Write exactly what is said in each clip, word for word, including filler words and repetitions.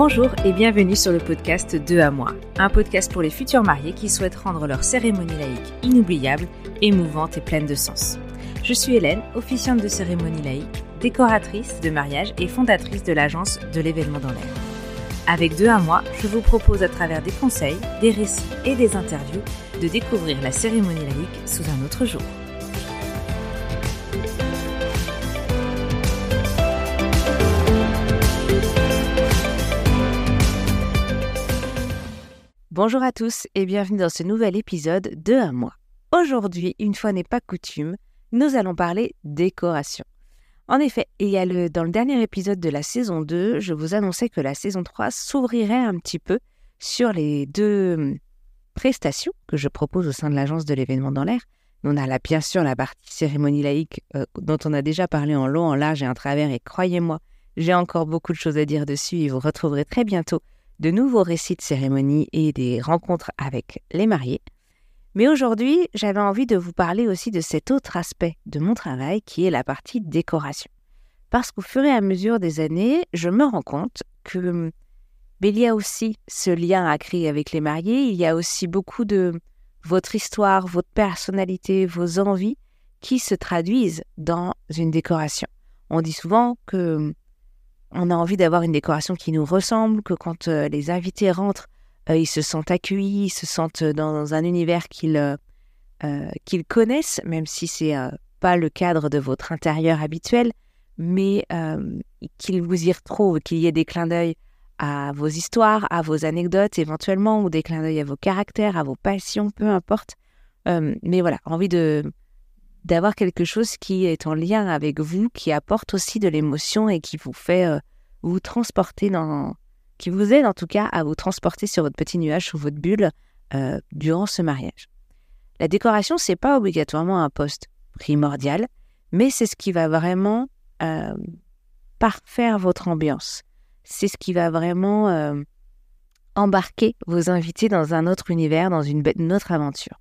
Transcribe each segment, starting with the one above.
Bonjour et bienvenue sur le podcast Deux à moi, un podcast pour les futurs mariés qui souhaitent rendre leur cérémonie laïque inoubliable, émouvante et pleine de sens. Je suis Hélène, officiante de cérémonie laïque, décoratrice de mariage et fondatrice de l'agence de l'événement dans l'air. Avec Deux à moi, je vous propose à travers des conseils, des récits et des interviews de découvrir la cérémonie laïque sous un autre jour. Bonjour à tous et bienvenue dans ce nouvel épisode de À moi. Aujourd'hui, une fois n'est pas coutume, nous allons parler décoration. En effet, il y a le, dans le dernier épisode de la saison deux, je vous annonçais que la saison trois s'ouvrirait un petit peu sur les deux prestations que je propose au sein de l'agence de l'événement dans l'air. On a là, bien sûr la partie cérémonie laïque euh, dont on a déjà parlé en long, en large et en travers, et croyez-moi, j'ai encore beaucoup de choses à dire dessus et vous retrouverez très bientôt de nouveaux récits de cérémonie et des rencontres avec les mariés. Mais aujourd'hui, j'avais envie de vous parler aussi de cet autre aspect de mon travail qui est la partie décoration. Parce qu'au fur et à mesure des années, je me rends compte que mais il y a aussi ce lien à créer avec les mariés, il y a aussi beaucoup de votre histoire, votre personnalité, vos envies qui se traduisent dans une décoration. On dit souvent que on a envie d'avoir une décoration qui nous ressemble, que quand euh, les invités rentrent, euh, ils se sentent accueillis, ils se sentent dans un univers qu'ils, euh, euh, qu'ils connaissent, même si ce n'est euh, pas le cadre de votre intérieur habituel, mais euh, qu'ils vous y retrouvent, qu'il y ait des clins d'œil à vos histoires, à vos anecdotes éventuellement, ou des clins d'œil à vos caractères, à vos passions, peu importe. Euh, mais voilà, envie de... d'avoir quelque chose qui est en lien avec vous, qui apporte aussi de l'émotion et qui vous fait euh, vous transporter dans... qui vous aide en tout cas à vous transporter sur votre petit nuage ou votre bulle euh, durant ce mariage. La décoration, c'est pas obligatoirement un poste primordial, mais c'est ce qui va vraiment euh, parfaire votre ambiance. C'est ce qui va vraiment euh, embarquer vos invités dans un autre univers, dans une, une autre aventure.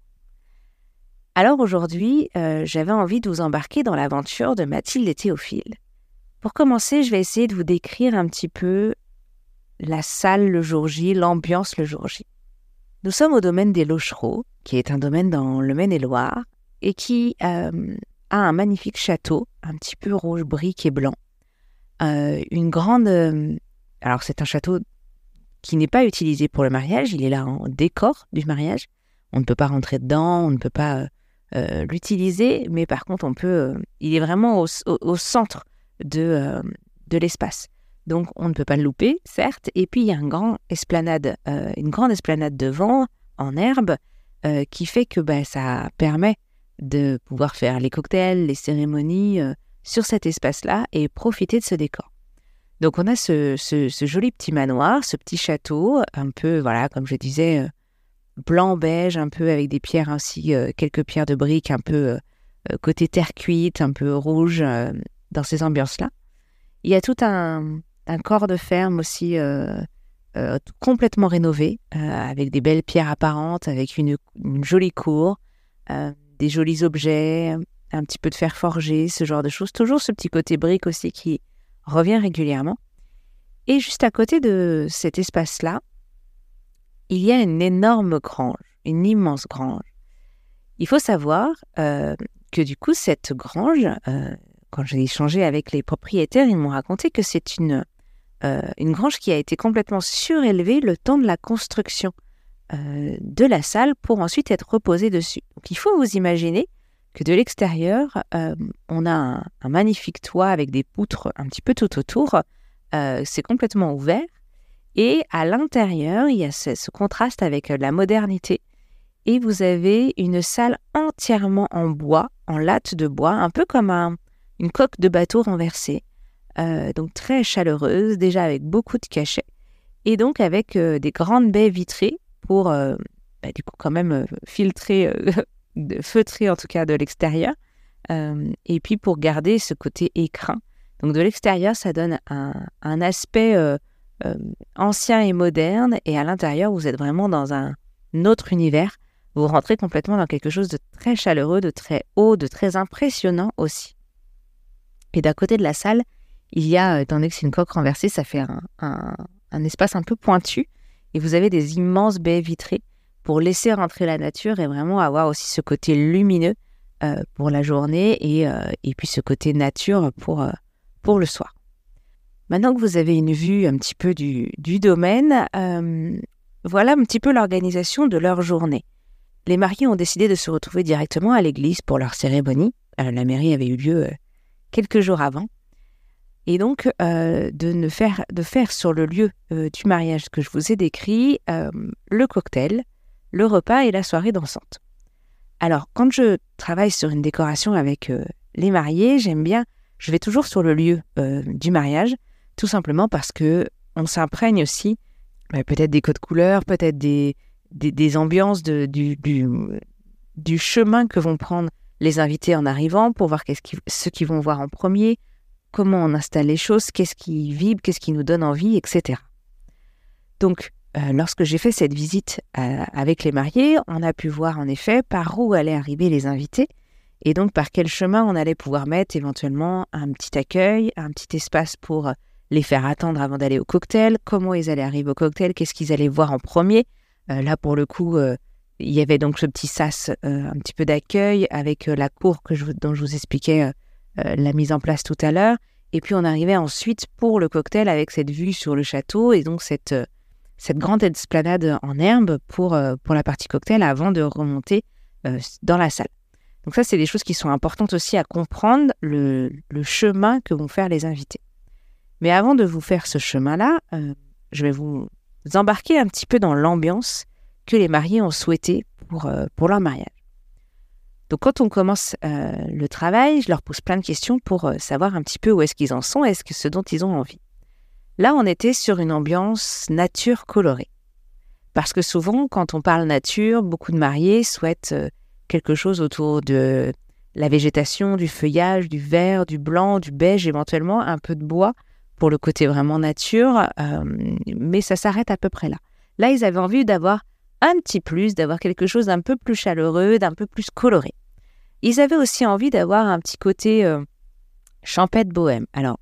Alors aujourd'hui, euh, j'avais envie de vous embarquer dans l'aventure de Mathilde et Théophile. Pour commencer, je vais essayer de vous décrire un petit peu la salle le jour J, l'ambiance le jour J. Nous sommes au domaine des Lochereaux, qui est un domaine dans le Maine-et-Loire, et qui euh, a un magnifique château, un petit peu rouge, brique et blanc. Euh, une grande... Euh, alors c'est un château qui n'est pas utilisé pour le mariage, il est là en décor du mariage. On ne peut pas rentrer dedans, on ne peut pas... Euh, Euh, l'utiliser, mais par contre, on peut, euh, il est vraiment au, au, au centre de, euh, de l'espace. Donc, on ne peut pas le louper, certes. Et puis, il y a un grand esplanade, euh, une grande esplanade devant, en herbe, euh, qui fait que bah, ça permet de pouvoir faire les cocktails, les cérémonies euh, sur cet espace-là et profiter de ce décor. Donc, on a ce, ce, ce joli petit manoir, ce petit château, un peu, voilà, comme je disais, euh, blanc-beige, un peu avec des pierres ainsi, euh, quelques pierres de briques, un peu euh, côté terre cuite, un peu rouge, euh, dans ces ambiances-là. Il y a tout un, un corps de ferme aussi euh, euh, complètement rénové, euh, avec des belles pierres apparentes, avec une, une jolie cour, euh, des jolis objets, un petit peu de fer forgé, ce genre de choses. Toujours ce petit côté brique aussi qui revient régulièrement. Et juste à côté de cet espace-là, il y a une énorme grange, une immense grange. Il faut savoir euh, que du coup, cette grange, euh, quand j'ai échangé avec les propriétaires, ils m'ont raconté que c'est une, euh, une grange qui a été complètement surélevée le temps de la construction euh, de la salle pour ensuite être reposée dessus. Donc, il faut vous imaginer que de l'extérieur, euh, on a un, un magnifique toit avec des poutres un petit peu tout autour. Euh, c'est complètement ouvert. Et à l'intérieur, il y a ce, ce contraste avec la modernité. Et vous avez une salle entièrement en bois, en latte de bois, un peu comme un, une coque de bateau renversée. Euh, donc très chaleureuse, déjà avec beaucoup de cachets. Et donc avec euh, des grandes baies vitrées pour, euh, bah, du coup, quand même euh, filtrer, euh, de, feutrer en tout cas de l'extérieur. Euh, et puis pour garder ce côté écrin. Donc de l'extérieur, ça donne un, un aspect... Euh, Euh, ancien et moderne, et à l'intérieur, vous êtes vraiment dans un autre univers. Vous rentrez complètement dans quelque chose de très chaleureux, de très haut, de très impressionnant aussi. Et d'à côté de la salle, il y a, étant donné que c'est une coque renversée, ça fait un, un, un espace un peu pointu et vous avez des immenses baies vitrées pour laisser rentrer la nature et vraiment avoir aussi ce côté lumineux euh, pour la journée et, euh, et puis ce côté nature pour, euh, pour le soir. Maintenant que vous avez une vue un petit peu du, du domaine, euh, voilà un petit peu l'organisation de leur journée. Les mariés ont décidé de se retrouver directement à l'église pour leur cérémonie. Euh, la mairie avait eu lieu euh, quelques jours avant. Et donc, euh, de, ne faire, de faire sur le lieu euh, du mariage que je vous ai décrit, euh, le cocktail, le repas et la soirée dansante. Alors, quand je travaille sur une décoration avec euh, les mariés, j'aime bien, je vais toujours sur le lieu euh, du mariage, tout simplement parce qu'on s'imprègne aussi, euh, peut-être des codes couleurs, peut-être des, des, des ambiances de, du, du, du chemin que vont prendre les invités en arrivant pour voir qu'est-ce qui, ce qu'ils vont voir en premier, comment on installe les choses, qu'est-ce qui vibre, qu'est-ce qui nous donne envie, et cetera. Donc, euh, lorsque j'ai fait cette visite euh, avec les mariés, on a pu voir en effet par où allaient arriver les invités et donc par quel chemin on allait pouvoir mettre éventuellement un petit accueil, un petit espace pour les faire attendre avant d'aller au cocktail, comment ils allaient arriver au cocktail, qu'est-ce qu'ils allaient voir en premier. Euh, là, pour le coup, euh, il y avait donc ce petit sas, euh, un petit peu d'accueil avec euh, la cour que je, dont je vous expliquais euh, euh, la mise en place tout à l'heure. Et puis, on arrivait ensuite pour le cocktail avec cette vue sur le château et donc cette, euh, cette grande esplanade en herbe pour, euh, pour la partie cocktail avant de remonter euh, dans la salle. Donc ça, c'est des choses qui sont importantes aussi à comprendre, le, le chemin que vont faire les invités. Mais avant de vous faire ce chemin-là, euh, je vais vous embarquer un petit peu dans l'ambiance que les mariés ont souhaité pour, euh, pour leur mariage. Donc quand on commence euh, le travail, je leur pose plein de questions pour euh, savoir un petit peu où est-ce qu'ils en sont, est-ce que ce dont ils ont envie. Là, on était sur une ambiance nature colorée. Parce que souvent, quand on parle nature, beaucoup de mariés souhaitent euh, quelque chose autour de la végétation, du feuillage, du vert, du blanc, du beige, éventuellement un peu de bois pour le côté vraiment nature, euh, mais ça s'arrête à peu près là. Là, ils avaient envie d'avoir un petit plus, d'avoir quelque chose d'un peu plus chaleureux, d'un peu plus coloré. Ils avaient aussi envie d'avoir un petit côté euh, champêtre bohème. Alors,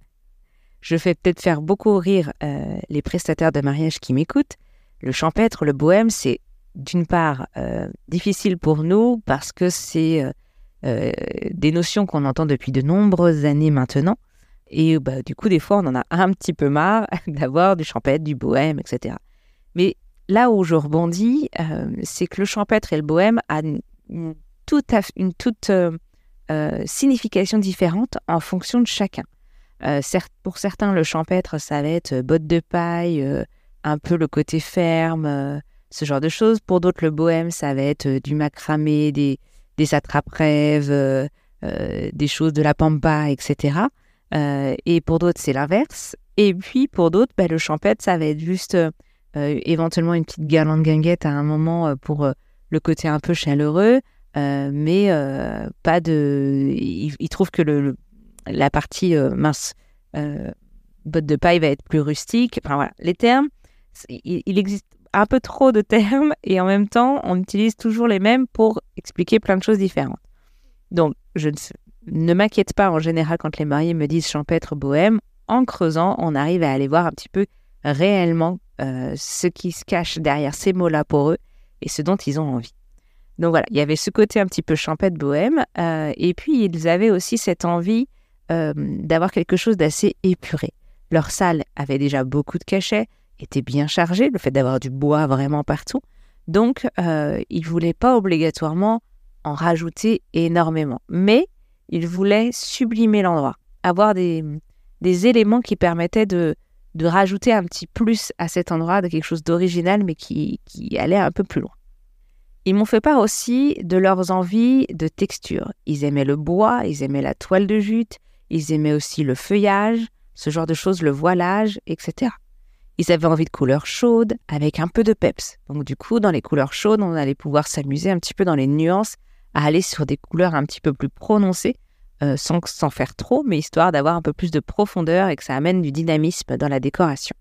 je fais peut-être faire beaucoup rire euh, les prestataires de mariage qui m'écoutent. Le champêtre, le bohème, c'est d'une part euh, difficile pour nous parce que c'est euh, euh, des notions qu'on entend depuis de nombreuses années maintenant. Et bah, du coup, des fois, on en a un petit peu marre d'avoir du champêtre, du bohème, et cetera. Mais là où je rebondis, euh, c'est que le champêtre et le bohème a une, une toute, une toute euh, euh, signification différente en fonction de chacun. Euh, certes, pour certains, le champêtre, ça va être bottes de paille, euh, un peu le côté ferme, euh, ce genre de choses. Pour d'autres, le bohème, ça va être euh, du macramé, des, des attrape-rêves, euh, euh, des choses de la pampa, et cetera. Euh, et pour d'autres, c'est l'inverse. Et puis, pour d'autres, bah, le champêtre, ça va être juste euh, éventuellement une petite guirlande guinguette à un moment euh, pour euh, le côté un peu chaleureux, euh, mais euh, pas de... Il, il trouve que le, le, la partie euh, mince, euh, botte de paille va être plus rustique. Enfin voilà, les termes, il, il existe un peu trop de termes et en même temps, on utilise toujours les mêmes pour expliquer plein de choses différentes. Donc, je ne sais... Ne m'inquiète pas en général quand les mariés me disent champêtre bohème. En creusant, on arrive à aller voir un petit peu réellement euh, ce qui se cache derrière ces mots-là pour eux et ce dont ils ont envie. Donc voilà, il y avait ce côté un petit peu champêtre bohème euh, et puis ils avaient aussi cette envie euh, d'avoir quelque chose d'assez épuré. Leur salle avait déjà beaucoup de cachets, était bien chargée, le fait d'avoir du bois vraiment partout. Donc, euh, ils ne voulaient pas obligatoirement en rajouter énormément. Mais il voulait sublimer l'endroit, avoir des, des éléments qui permettaient de, de rajouter un petit plus à cet endroit, de quelque chose d'original, mais qui, qui allait un peu plus loin. Ils m'ont fait part aussi de leurs envies de texture. Ils aimaient le bois, ils aimaient la toile de jute, ils aimaient aussi le feuillage, ce genre de choses, le voilage, et cetera. Ils avaient envie de couleurs chaudes, avec un peu de peps. Donc du coup, dans les couleurs chaudes, on allait pouvoir s'amuser un petit peu dans les nuances, à aller sur des couleurs un petit peu plus prononcées, euh, sans, sans faire trop, mais histoire d'avoir un peu plus de profondeur et que ça amène du dynamisme dans la décoration.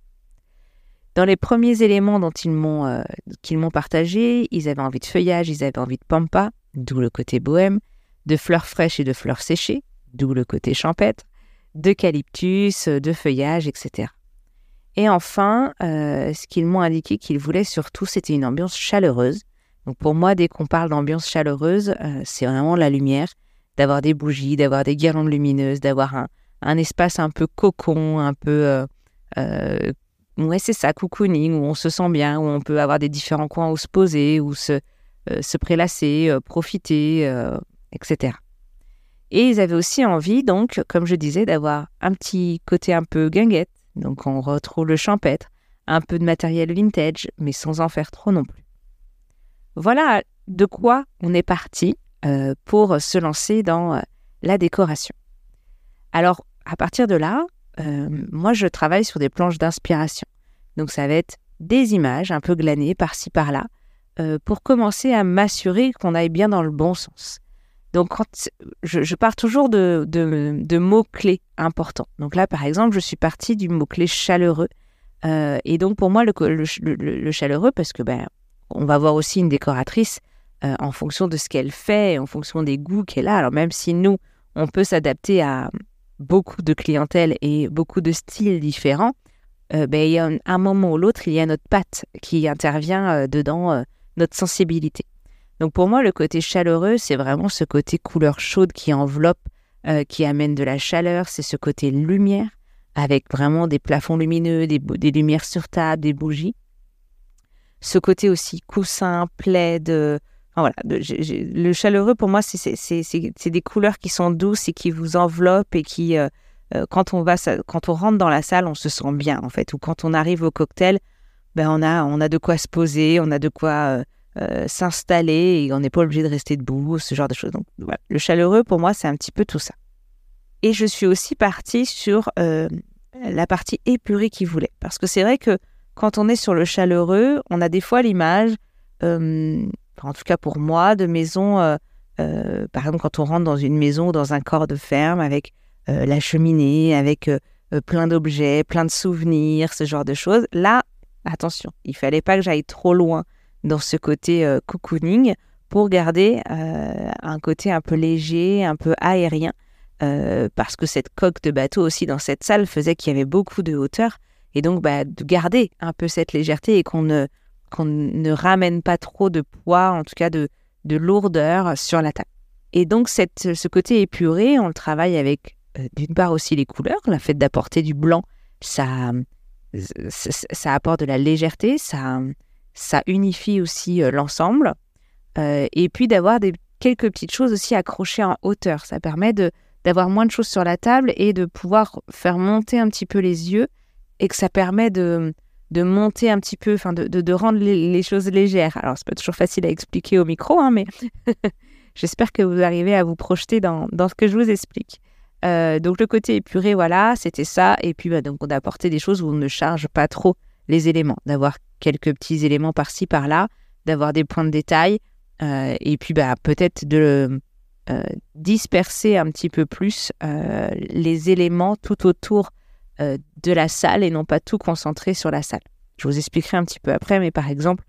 Dans les premiers éléments dont ils m'ont, euh, qu'ils m'ont partagé, ils avaient envie de feuillage, ils avaient envie de pampa, d'où le côté bohème, de fleurs fraîches et de fleurs séchées, d'où le côté champêtre, d'eucalyptus, de feuillage, et cetera. Et enfin, euh, ce qu'ils m'ont indiqué qu'ils voulaient surtout, c'était une ambiance chaleureuse. Donc pour moi, dès qu'on parle d'ambiance chaleureuse, euh, c'est vraiment la lumière, d'avoir des bougies, d'avoir des guirlandes lumineuses, d'avoir un, un espace un peu cocon, un peu... Euh, euh, ouais, c'est ça, cocooning, où on se sent bien, où on peut avoir des différents coins où se poser, où se, euh, se prélasser, euh, profiter, euh, et cetera. Et ils avaient aussi envie, donc, comme je disais, d'avoir un petit côté un peu guinguette. Donc, on retrouve le champêtre, un peu de matériel vintage, mais sans en faire trop non plus. Voilà de quoi on est parti euh, pour se lancer dans euh, la décoration. Alors, à partir de là, euh, moi, je travaille sur des planches d'inspiration. Donc, ça va être des images un peu glanées par-ci, par-là, euh, pour commencer à m'assurer qu'on aille bien dans le bon sens. Donc, quand je, je pars toujours de, de, de mots-clés importants. Donc là, par exemple, je suis partie du mot-clé chaleureux. Euh, et donc, pour moi, le, le, le, le chaleureux, parce que ben, on va voir aussi une décoratrice euh, en fonction de ce qu'elle fait, en fonction des goûts qu'elle a. Alors, même si nous, on peut s'adapter à beaucoup de clientèle et beaucoup de styles différents, euh, ben, il y a un, un moment ou l'autre, il y a notre patte qui intervient euh, dedans, euh, notre sensibilité. Donc pour moi, le côté chaleureux, c'est vraiment ce côté couleur chaude qui enveloppe, euh, qui amène de la chaleur. C'est ce côté lumière, avec vraiment des plafonds lumineux, des, des lumières sur table, des bougies. Ce côté aussi coussin, plaid. Euh, enfin voilà, de, j'ai, j'ai, le chaleureux, pour moi, c'est, c'est, c'est, c'est, c'est des couleurs qui sont douces et qui vous enveloppent et qui, euh, euh, quand, on va, quand on rentre dans la salle, on se sent bien, en fait. Ou quand on arrive au cocktail, ben on, a, on a de quoi se poser, on a de quoi... Euh, Euh, s'installer et on n'est pas obligé de rester debout, ce genre de choses. Donc voilà, le chaleureux pour moi c'est un petit peu tout ça. Et je suis aussi partie sur euh, la partie épurée qu'ils voulaient, parce que c'est vrai que quand on est sur le chaleureux, on a des fois l'image, euh, en tout cas pour moi, de maisons, euh, euh, par exemple quand on rentre dans une maison ou dans un corps de ferme avec euh, la cheminée, avec euh, plein d'objets, plein de souvenirs, ce genre de choses. Là, attention, il fallait pas que j'aille trop loin dans ce côté euh, cocooning pour garder euh, un côté un peu léger, un peu aérien, euh, parce que cette coque de bateau aussi dans cette salle faisait qu'il y avait beaucoup de hauteur, et donc bah, de garder un peu cette légèreté et qu'on ne, qu'on ne ramène pas trop de poids, en tout cas de, de lourdeur sur la table. Et donc cette, ce côté épuré, on le travaille avec euh, d'une part aussi les couleurs, le fait d'apporter du blanc, ça, ça, ça apporte de la légèreté, ça... Ça unifie aussi euh, l'ensemble. Euh, et puis d'avoir des, quelques petites choses aussi accrochées en hauteur. Ça permet de, d'avoir moins de choses sur la table et de pouvoir faire monter un petit peu les yeux, et que ça permet de, de monter un petit peu, enfin de, de, de rendre les, les choses légères. Alors, c'est pas toujours facile à expliquer au micro, hein, mais j'espère que vous arrivez à vous projeter dans, dans ce que je vous explique. Euh, donc, le côté épuré, voilà, c'était ça. Et puis, bah, donc, on a apporté des choses où on ne charge pas trop les éléments, d'avoir quelques petits éléments par-ci, par-là, d'avoir des points de détail, euh, et puis bah, peut-être de euh, disperser un petit peu plus euh, les éléments tout autour euh, de la salle et non pas tout concentrer sur la salle. Je vous expliquerai un petit peu après, mais par exemple,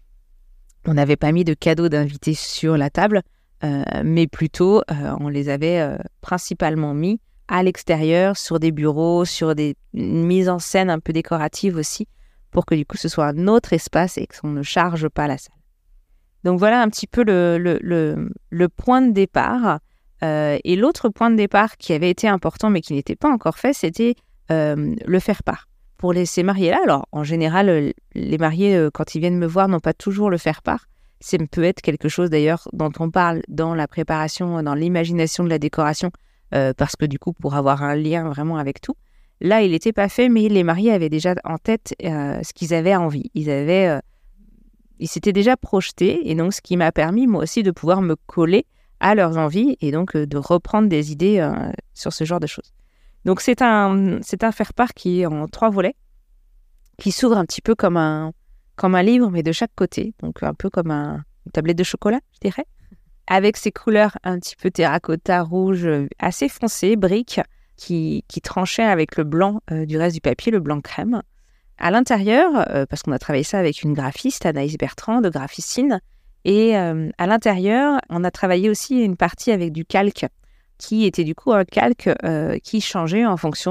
on n'avait pas mis de cadeaux d'invités sur la table, euh, mais plutôt euh, on les avait euh, principalement mis à l'extérieur, sur des bureaux, sur des mises en scène un peu décoratives aussi, pour que du coup ce soit un autre espace et qu'on ne charge pas la salle. Donc voilà un petit peu le, le, le, le point de départ. Euh, et l'autre point de départ qui avait été important mais qui n'était pas encore fait, c'était euh, le faire-part. Pour les, ces mariés-là, alors en général, les mariés, quand ils viennent me voir, n'ont pas toujours le faire-part. Ça peut être quelque chose d'ailleurs dont on parle dans la préparation, dans l'imagination de la décoration, euh, parce que du coup, pour avoir un lien vraiment avec tout. Là, il n'était pas fait, mais les mariés avaient déjà en tête euh, ce qu'ils avaient envie. Ils avaient, euh, ils s'étaient déjà projetés, et donc ce qui m'a permis, moi aussi, de pouvoir me coller à leurs envies, et donc euh, de reprendre des idées euh, sur ce genre de choses. Donc c'est un, c'est un faire-part qui est en trois volets, qui s'ouvre un petit peu comme un, comme un livre, mais de chaque côté, donc un peu comme un, une tablette de chocolat, je dirais, avec ces couleurs un petit peu terracotta, rouge, assez foncé, brique, Qui, qui tranchait avec le blanc euh, du reste du papier, le blanc crème. À l'intérieur, euh, parce qu'on a travaillé ça avec une graphiste, Anaïs Bertrand, de Graphicine, et euh, à l'intérieur, on a travaillé aussi une partie avec du calque, qui était du coup un calque euh, qui changeait en fonction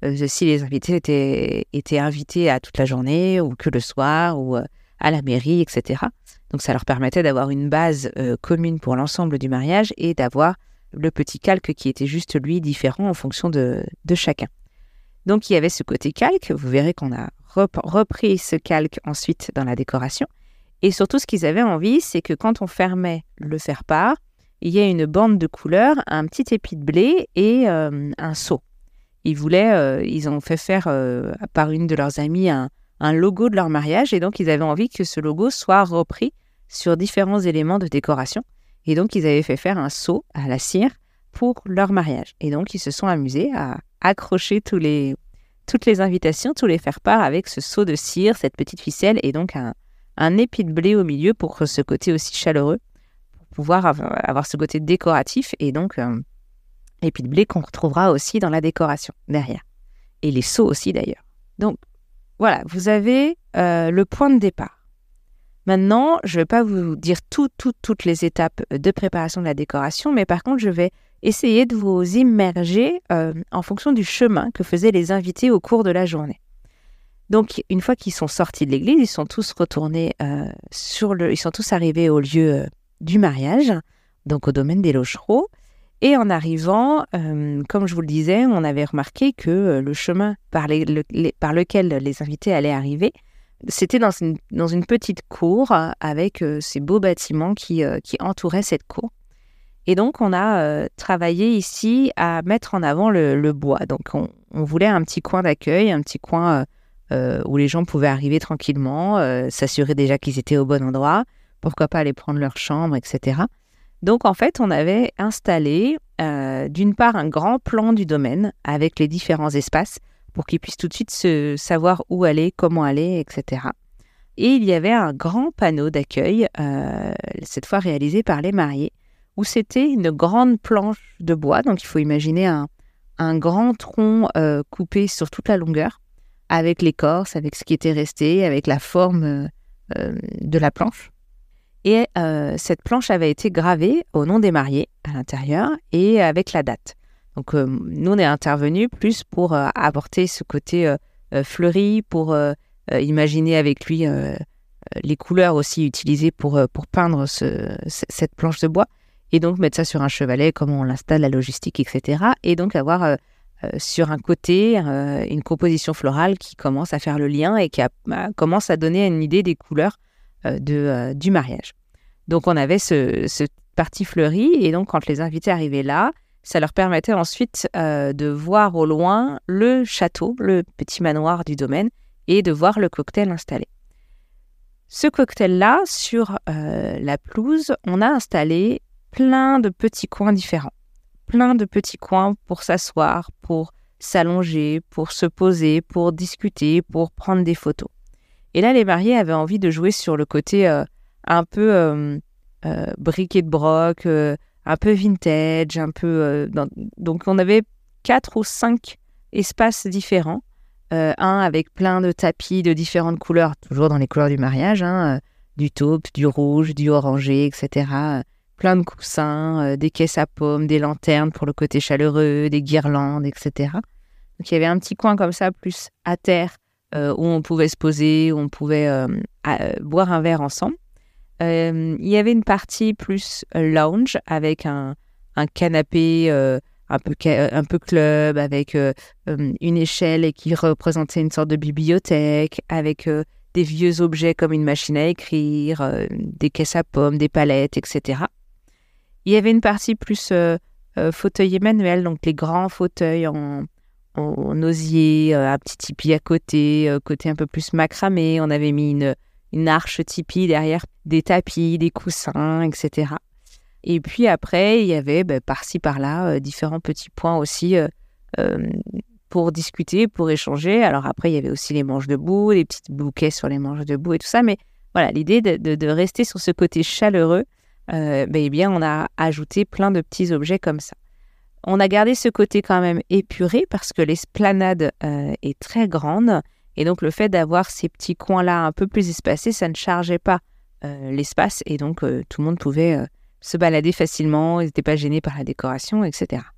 euh, si les invités étaient, étaient invités à toute la journée ou que le soir ou euh, à la mairie, et cetera. Donc, ça leur permettait d'avoir une base euh, commune pour l'ensemble du mariage et d'avoir le petit calque qui était juste, lui, différent en fonction de, de chacun. Donc, il y avait ce côté calque. Vous verrez qu'on a rep- repris ce calque ensuite dans la décoration. Et surtout, ce qu'ils avaient envie, c'est que quand on fermait le faire-part, il y ait une bande de couleurs, un petit épi de blé et euh, un seau. Ils voulaient, euh, ils ont fait faire euh, par une de leurs amies un, un logo de leur mariage et donc ils avaient envie que ce logo soit repris sur différents éléments de décoration. Et donc, ils avaient fait faire un seau à la cire pour leur mariage. Et donc, ils se sont amusés à accrocher tous les, toutes les invitations, tous les faire-part avec ce seau de cire, cette petite ficelle et donc un, un épi de blé au milieu pour ce côté aussi chaleureux, pour pouvoir avoir, avoir ce côté décoratif et donc euh, épi de blé qu'on retrouvera aussi dans la décoration derrière. Et les seaux aussi d'ailleurs. Donc, voilà, vous avez euh, le point de départ. Maintenant, je ne vais pas vous dire tout, tout, toutes les étapes de préparation de la décoration, mais par contre, je vais essayer de vous immerger euh, en fonction du chemin que faisaient les invités au cours de la journée. Donc, une fois qu'ils sont sortis de l'église, ils sont tous retournés euh, sur le... Ils sont tous arrivés au lieu euh, du mariage, donc au domaine des Lochereaux. Et en arrivant, euh, comme je vous le disais, on avait remarqué que euh, le chemin par, les, le, les, par lequel les invités allaient arriver, c'était dans une, dans une petite cour avec euh, ces beaux bâtiments qui, euh, qui entouraient cette cour. Et donc, on a euh, travaillé ici à mettre en avant le, le bois. Donc, on, on voulait un petit coin d'accueil, un petit coin euh, où les gens pouvaient arriver tranquillement, euh, s'assurer déjà qu'ils étaient au bon endroit, pourquoi pas aller prendre leur chambre, et cetera. Donc, en fait, on avait installé euh, d'une part un grand plan du domaine avec les différents espaces pour qu'ils puissent tout de suite se savoir où aller, comment aller, et cetera. Et il y avait un grand panneau d'accueil, euh, cette fois réalisé par les mariés, où c'était une grande planche de bois. Donc, il faut imaginer un, un grand tronc euh, coupé sur toute la longueur, avec l'écorce, avec ce qui était resté, avec la forme euh, de la planche. Et euh, cette planche avait été gravée au nom des mariés à l'intérieur et avec la date. Donc, euh, nous, on est intervenus plus pour euh, apporter ce côté euh, euh, fleuri, pour euh, euh, imaginer avec lui euh, les couleurs aussi utilisées pour, euh, pour peindre ce, c- cette planche de bois. Et donc, mettre ça sur un chevalet, comment on l'installe, la logistique, et cetera. Et donc, avoir euh, euh, sur un côté euh, une composition florale qui commence à faire le lien et qui a, bah, commence à donner une idée des couleurs euh, de, euh, du mariage. Donc, on avait ce, ce partie fleurie. Et donc, quand les invités arrivaient là, ça leur permettait ensuite euh, de voir au loin le château, le petit manoir du domaine, et de voir le cocktail installé. Ce cocktail-là, sur euh, la pelouse, on a installé plein de petits coins différents. Plein de petits coins pour s'asseoir, pour s'allonger, pour se poser, pour discuter, pour prendre des photos. Et là, les mariés avaient envie de jouer sur le côté euh, un peu euh, euh, briquet de broc, euh, un peu vintage, un peu... Euh, dans... Donc, on avait quatre ou cinq espaces différents. Euh, un avec plein de tapis de différentes couleurs, toujours dans les couleurs du mariage, hein, euh, du taupe, du rouge, du orangé, et cetera. Euh, plein de coussins, euh, des caisses à pommes, des lanternes pour le côté chaleureux, des guirlandes, et cetera. Donc, il y avait un petit coin comme ça, plus à terre, euh, où on pouvait se poser, où on pouvait euh, à, euh, boire un verre ensemble. Euh, il y avait une partie plus lounge avec un, un canapé euh, un, peu, un peu club, avec euh, une échelle qui représentait une sorte de bibliothèque, avec euh, des vieux objets comme une machine à écrire, euh, des caisses à pommes, des palettes, et cetera. Il y avait une partie plus euh, euh, fauteuil manuel, donc les grands fauteuils en, en, en osier, euh, un petit tipi à côté, euh, côté un peu plus macramé. On avait mis une, une arche tipi derrière, des tapis, des coussins, et cetera. Et puis après, il y avait bah, par-ci, par-là, euh, différents petits points aussi euh, euh, pour discuter, pour échanger. Alors après, il y avait aussi les manches debout, les petits bouquets sur les manches debout et tout ça. Mais voilà, l'idée de, de, de rester sur ce côté chaleureux, euh, bah, eh bien, on a ajouté plein de petits objets comme ça. On a gardé ce côté quand même épuré parce que l'esplanade euh, est très grande. Et donc, le fait d'avoir ces petits coins-là un peu plus espacés, ça ne chargeait pas euh, l'espace. Et donc, euh, tout le monde pouvait... Euh, se balader facilement, ils n'étaient pas gênés par la décoration, et cetera.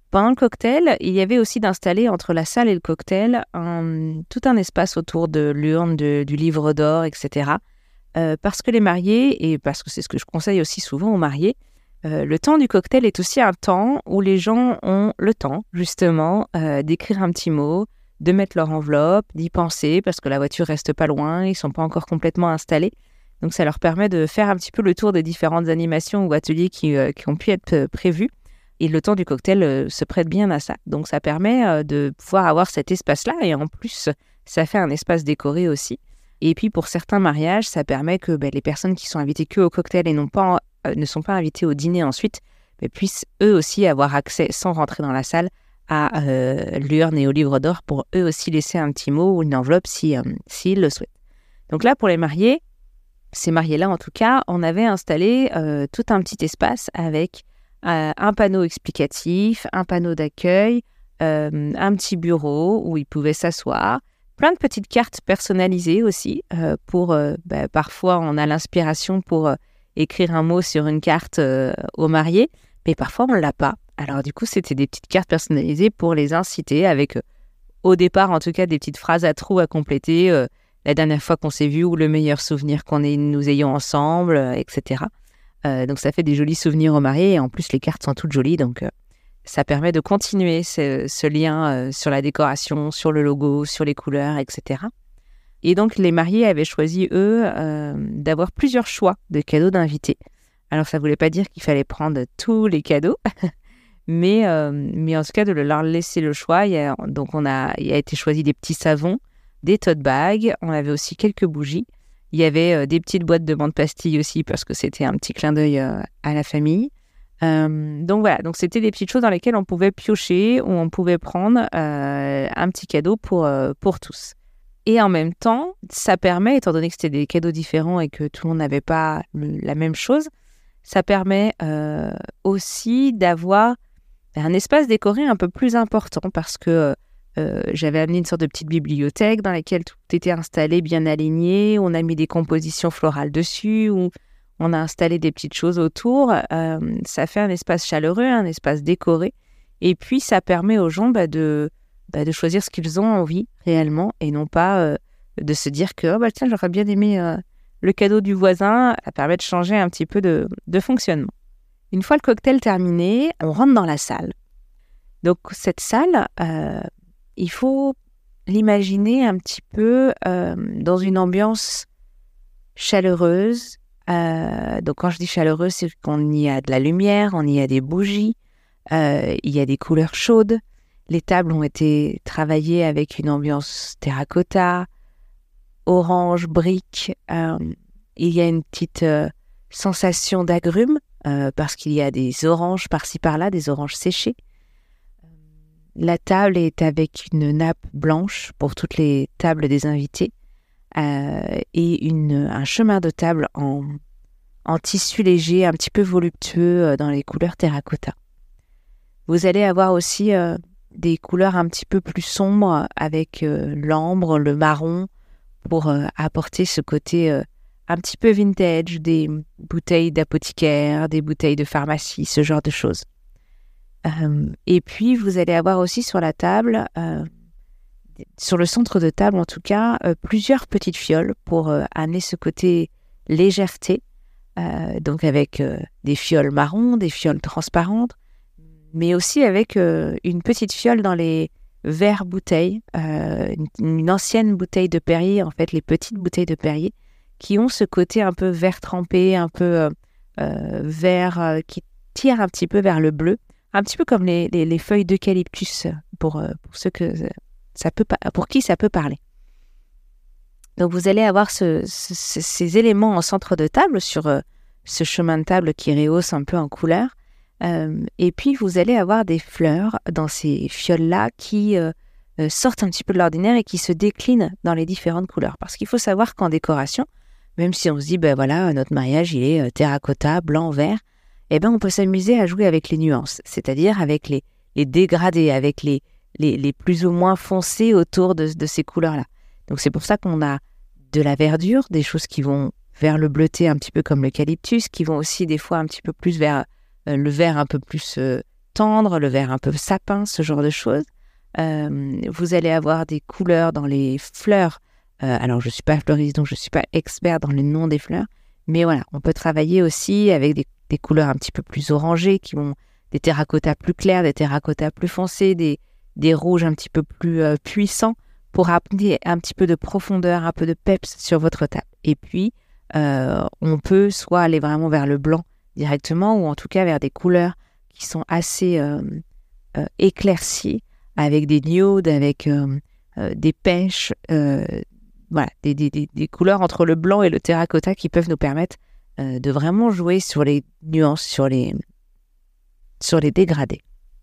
Pendant le cocktail, il y avait aussi d'installer entre la salle et le cocktail un, tout un espace autour de l'urne, de, du livre d'or, et cetera. Euh, parce que les mariés, et parce que c'est ce que je conseille aussi souvent aux mariés, euh, le temps du cocktail est aussi un temps où les gens ont le temps, justement, euh, d'écrire un petit mot, de mettre leur enveloppe, d'y penser, parce que la voiture reste pas loin, ils sont pas encore complètement installés. Donc ça leur permet de faire un petit peu le tour des différentes animations ou ateliers qui, euh, qui ont pu être prévus. Et le temps du cocktail euh, se prête bien à ça. Donc, ça permet euh, de pouvoir avoir cet espace-là. Et en plus, ça fait un espace décoré aussi. Et puis, pour certains mariages, ça permet que ben, les personnes qui sont invitées que au cocktail et non pas, euh, ne sont pas invitées au dîner ensuite, ben, puissent eux aussi avoir accès, sans rentrer dans la salle, à euh, l'urne et au livre d'or pour eux aussi laisser un petit mot ou une enveloppe si, euh, s'ils le souhaitent. Donc là, pour les mariés, ces mariés-là en tout cas, on avait installé euh, tout un petit espace avec Euh, un panneau explicatif, un panneau d'accueil, euh, un petit bureau où ils pouvaient s'asseoir, plein de petites cartes personnalisées aussi euh, pour, euh, bah, parfois on a l'inspiration pour euh, écrire un mot sur une carte euh, aux mariés, mais parfois on ne l'a pas. Alors du coup, c'était des petites cartes personnalisées pour les inciter avec, euh, au départ en tout cas, des petites phrases à trous à compléter, euh, la dernière fois qu'on s'est vu ou le meilleur souvenir qu'on ait, nous ayons ensemble, euh, et cetera. Euh, donc ça fait des jolis souvenirs aux mariés et en plus les cartes sont toutes jolies, donc euh, ça permet de continuer ce, ce lien euh, sur la décoration, sur le logo, sur les couleurs, et cetera. Et donc les mariés avaient choisi eux euh, d'avoir plusieurs choix de cadeaux d'invités. Alors ça voulait pas dire qu'il fallait prendre tous les cadeaux, mais, euh, mais en tout cas de leur laisser le choix. Il y a, donc on a, il a été choisi des petits savons, des tote bags, on avait aussi quelques bougies. Il y avait euh, des petites boîtes de menthe pastilles aussi parce que c'était un petit clin d'œil euh, à la famille. Euh, donc voilà, donc c'était des petites choses dans lesquelles on pouvait piocher ou on pouvait prendre euh, un petit cadeau pour, euh, pour tous. Et en même temps, ça permet, étant donné que c'était des cadeaux différents et que tout le monde n'avait pas le, la même chose, ça permet euh, aussi d'avoir un espace décoré un peu plus important parce que Euh, j'avais amené une sorte de petite bibliothèque dans laquelle tout était installé, bien aligné. On a mis des compositions florales dessus, ou on a installé des petites choses autour. Euh, ça fait un espace chaleureux, un espace décoré. Et puis, ça permet aux gens bah, de, bah, de choisir ce qu'ils ont envie réellement et non pas euh, de se dire que oh, bah, tiens, j'aurais bien aimé euh, le cadeau du voisin. Ça permet de changer un petit peu de, de fonctionnement. Une fois le cocktail terminé, on rentre dans la salle. Donc, cette salle... Euh, il faut l'imaginer un petit peu euh, dans une ambiance chaleureuse. Euh, donc quand je dis chaleureuse, c'est qu'on y a de la lumière, on y a des bougies, euh, il y a des couleurs chaudes. Les tables ont été travaillées avec une ambiance terracotta, orange, brique. Euh, il y a une petite euh, sensation d'agrumes euh, parce qu'il y a des oranges par-ci par-là, des oranges séchées. La table est avec une nappe blanche pour toutes les tables des invités euh, et une, un chemin de table en, en tissu léger, un petit peu voluptueux euh, dans les couleurs terracotta. Vous allez avoir aussi euh, des couleurs un petit peu plus sombres avec euh, l'ambre, le marron pour euh, apporter ce côté euh, un petit peu vintage, des bouteilles d'apothicaire, des bouteilles de pharmacie, ce genre de choses. Euh, et puis, vous allez avoir aussi sur la table, euh, sur le centre de table en tout cas, euh, plusieurs petites fioles pour euh, amener ce côté légèreté, euh, donc avec euh, des fioles marron, des fioles transparentes, mais aussi avec euh, une petite fiole dans les verres bouteilles, euh, une, une ancienne bouteille de Perrier, en fait, les petites bouteilles de Perrier, qui ont ce côté un peu vert trempé, un peu euh, euh, vert euh, qui tire un petit peu vers le bleu. Un petit peu comme les, les, les feuilles d'eucalyptus pour, pour ceux que ça peut, pour qui ça peut parler. Donc vous allez avoir ce, ce, ces éléments en centre de table sur euh, ce chemin de table qui rehausse un peu en couleur. Euh, et puis vous allez avoir des fleurs dans ces fioles-là qui euh, euh, sortent un petit peu de l'ordinaire et qui se déclinent dans les différentes couleurs. Parce qu'il faut savoir qu'en décoration, même si on se dit ben voilà, notre mariage il est euh, terracotta, blanc, vert, eh ben, on peut s'amuser à jouer avec les nuances, c'est-à-dire avec les, les dégradés, avec les, les, les plus ou moins foncés autour de, de ces couleurs-là. Donc c'est pour ça qu'on a de la verdure, des choses qui vont vers le bleuté un petit peu comme l'eucalyptus, qui vont aussi des fois un petit peu plus vers euh, le vert un peu plus euh, tendre, le vert un peu sapin, ce genre de choses. Euh, vous allez avoir des couleurs dans les fleurs. Euh, alors, je ne suis pas fleuriste, donc je ne suis pas expert dans les noms des fleurs. Mais voilà, on peut travailler aussi avec des, des couleurs un petit peu plus orangées, qui vont des terracottas plus clairs, des terracottas plus foncés, des, des rouges un petit peu plus euh, puissants pour amener un petit peu de profondeur, un peu de peps sur votre table. Et puis, euh, on peut soit aller vraiment vers le blanc directement, ou en tout cas vers des couleurs qui sont assez euh, euh, éclaircies, avec des diodes, avec euh, euh, des pêches, euh, voilà, des, des, des, des couleurs entre le blanc et le terracotta qui peuvent nous permettre euh, de vraiment jouer sur les nuances, sur les, sur les dégradés.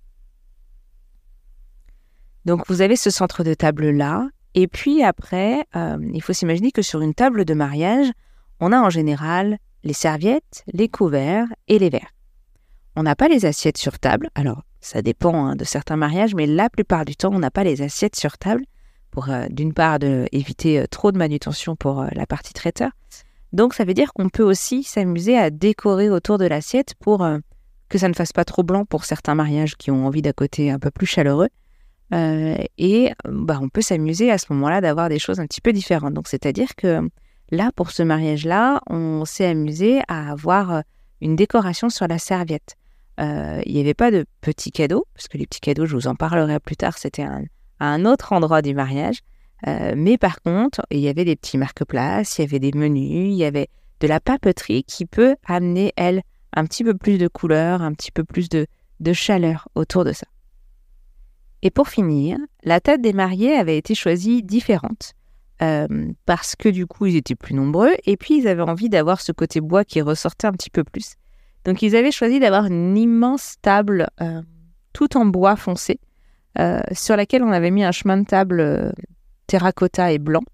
Donc, vous avez ce centre de table-là. Et puis après, euh, il faut s'imaginer que sur une table de mariage, on a en général les serviettes, les couverts et les verres. On n'a pas les assiettes sur table. Alors, ça dépend hein, de certains mariages, mais la plupart du temps, on n'a pas les assiettes sur table pour, euh, d'une part, de, éviter euh, trop de manutention pour euh, la partie traiteur. Donc, ça veut dire qu'on peut aussi s'amuser à décorer autour de l'assiette pour euh, que ça ne fasse pas trop blanc pour certains mariages qui ont envie d'un côté un peu plus chaleureux. Euh, et bah, on peut s'amuser à ce moment-là d'avoir des choses un petit peu différentes. Donc, c'est-à-dire que là, pour ce mariage-là, on s'est amusé à avoir une décoration sur la serviette. Euh, il n'y avait pas de petits cadeaux, parce que les petits cadeaux, je vous en parlerai plus tard, c'était un, à un autre endroit du mariage. Euh, mais par contre, il y avait des petits marque-places, il y avait des menus, il y avait de la papeterie qui peut amener, elle, un petit peu plus de couleur, un petit peu plus de, de chaleur autour de ça. Et pour finir, la table des mariés avait été choisie différente euh, parce que du coup, ils étaient plus nombreux et puis ils avaient envie d'avoir ce côté bois qui ressortait un petit peu plus. Donc, ils avaient choisi d'avoir une immense table euh, tout en bois foncé euh, sur laquelle on avait mis un chemin de table euh, terracotta et blanc.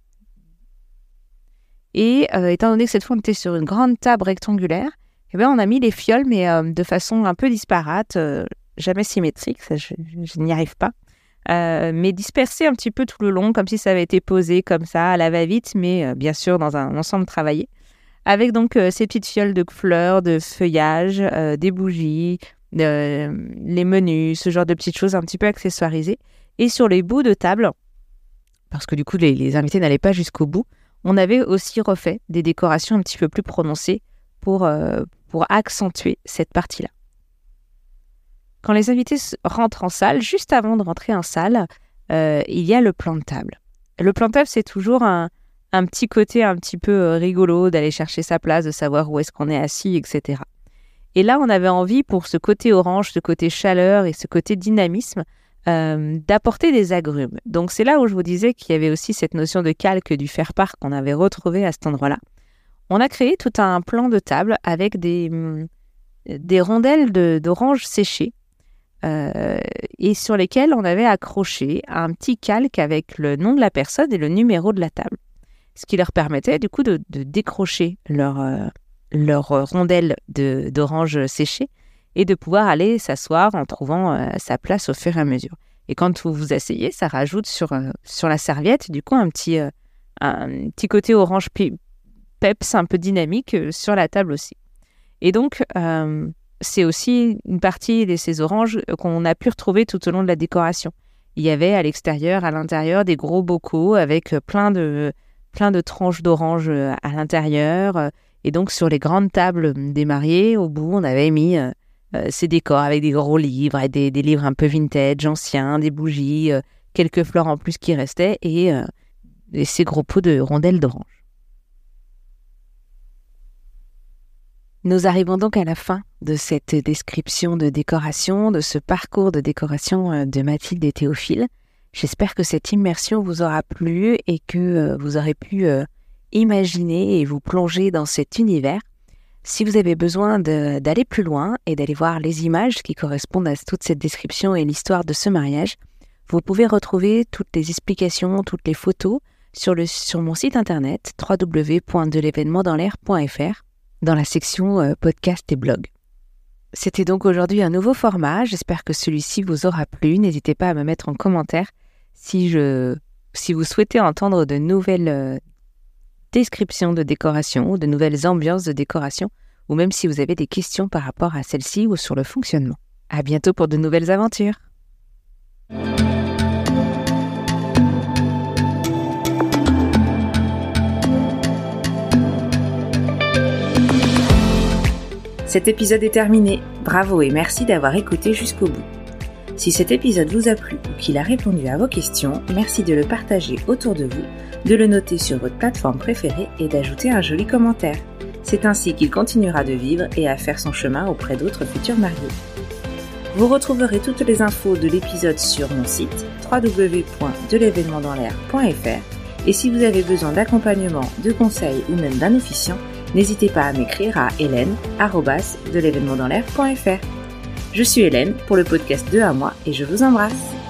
Et euh, étant donné que cette fois, on était sur une grande table rectangulaire, eh bien, on a mis les fioles, mais euh, de façon un peu disparate, euh, jamais symétrique, ça, je, je n'y arrive pas, euh, mais dispersées un petit peu tout le long, comme si ça avait été posé comme ça, à la va-vite, mais euh, bien sûr dans un ensemble travaillé. Avec donc euh, ces petites fioles de fleurs, de feuillage, euh, des bougies, euh, les menus, ce genre de petites choses un petit peu accessoirisées. Et sur les bouts de table, parce que du coup les, les invités n'allaient pas jusqu'au bout, on avait aussi refait des décorations un petit peu plus prononcées pour, euh, pour accentuer cette partie-là. Quand les invités rentrent en salle, juste avant de rentrer en salle, euh, il y a le plan de table. Le plan de table, c'est toujours un un petit côté un petit peu rigolo d'aller chercher sa place, de savoir où est-ce qu'on est assis, et cetera. Et là, on avait envie, pour ce côté orange, ce côté chaleur et ce côté dynamisme, euh, d'apporter des agrumes. Donc, c'est là où je vous disais qu'il y avait aussi cette notion de calque du faire-part qu'on avait retrouvé à cet endroit-là. On a créé tout un plan de table avec des, des rondelles de, d'orange séchées euh, et sur lesquelles on avait accroché un petit calque avec le nom de la personne et le numéro de la table. Ce qui leur permettait du coup de, de décrocher leur, euh, leur rondelle de, d'orange séchée et de pouvoir aller s'asseoir en trouvant euh, sa place au fur et à mesure. Et quand vous vous asseyez, ça rajoute sur, euh, sur la serviette du coup un petit, euh, un petit côté orange pi- peps un peu dynamique euh, sur la table aussi. Et donc, euh, c'est aussi une partie de ces oranges qu'on a pu retrouver tout au long de la décoration. Il y avait à l'extérieur, à l'intérieur, des gros bocaux avec plein de... plein de tranches d'orange à l'intérieur. Et donc, sur les grandes tables des mariés, au bout, on avait mis euh, ces décors avec des gros livres, et des, des livres un peu vintage, anciens, des bougies, euh, quelques fleurs en plus qui restaient et, euh, et ces gros pots de rondelles d'orange. Nous arrivons donc à la fin de cette description de décoration, de ce parcours de décoration de Mathilde et Théophile. J'espère que cette immersion vous aura plu et que euh, vous aurez pu euh, imaginer et vous plonger dans cet univers. Si vous avez besoin de, d'aller plus loin et d'aller voir les images qui correspondent à toute cette description et l'histoire de ce mariage, vous pouvez retrouver toutes les explications, toutes les photos sur, le, sur mon site internet w w w point de l'événement dans l'air point f r dans la section euh, podcast et blog. C'était donc aujourd'hui un nouveau format. J'espère que celui-ci vous aura plu. N'hésitez pas à me mettre en commentaire si, je, si vous souhaitez entendre de nouvelles euh, descriptions de décoration ou de nouvelles ambiances de décoration ou même si vous avez des questions par rapport à celle-ci ou sur le fonctionnement. À bientôt pour de nouvelles aventures. Cet épisode est terminé. Bravo et merci d'avoir écouté jusqu'au bout. Si cet épisode vous a plu ou qu'il a répondu à vos questions, merci de le partager autour de vous, de le noter sur votre plateforme préférée et d'ajouter un joli commentaire. C'est ainsi qu'il continuera de vivre et à faire son chemin auprès d'autres futurs mariés. Vous retrouverez toutes les infos de l'épisode sur mon site w w w point de l'événement dans l'air point f r et si vous avez besoin d'accompagnement, de conseils ou même d'un officiant, n'hésitez pas à m'écrire à hélène arobase de l'événement dans l'air point f r. Je suis Hélène pour le podcast deux à moi et je vous embrasse.